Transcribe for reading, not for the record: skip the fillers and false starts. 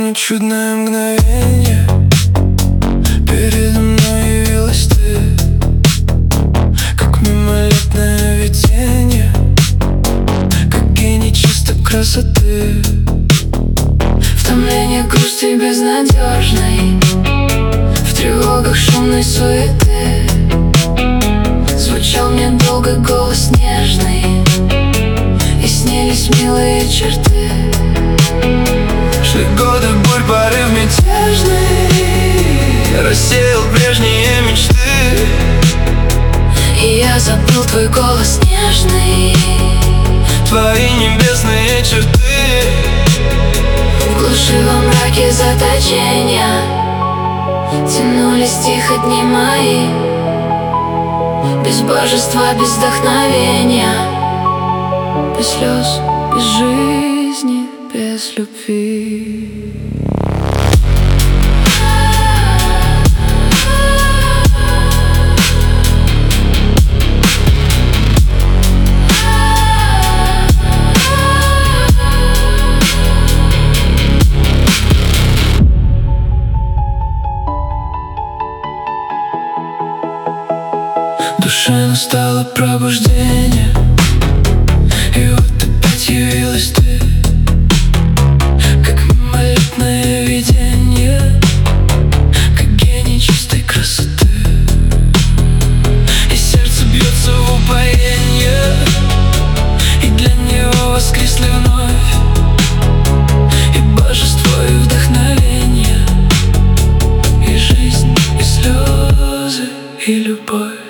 одно чудное мгновение. Передо мной явилась ты, как мимолетное видение, как гений чистой красоты. В томлении грусти безнадежной, в тревогах шумной суеты звучал мне долго голос нежный, и снились милые черты. Шли годы, боль, порыв мятежный рассеял прежние мечты, и я забыл твой голос нежный, твои небесные черты. в глуши во мраке заточения тянулись тихо дни мои, без божества, без вдохновения, без слез, без жизни, без любви. В душе настало пробуждение, и вот опять явилась ты, как мимолетное видение, как гений чистой красоты. И сердце бьется в упоенье, и для него воскресли вновь и божество, и вдохновение, и жизнь, и слезы, и любовь.